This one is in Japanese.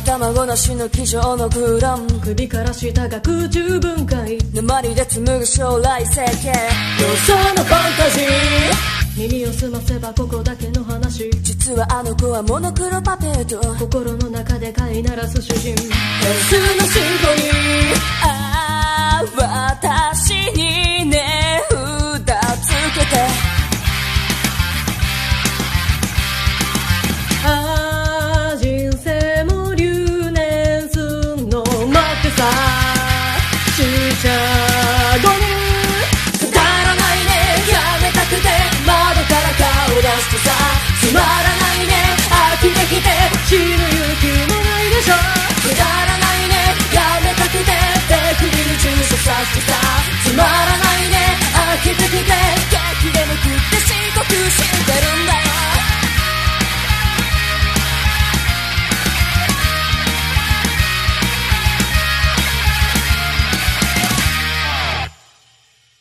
卵なしの机上の空論、 首から下が空中分解、 鉛で紡ぐ将来設計、 予想のファンタジー、耳を澄ませばここだけの話、 実はあの子はモノクロパペット、 心の中で飼いならす主人、変数のシンフォニー、 ああ私に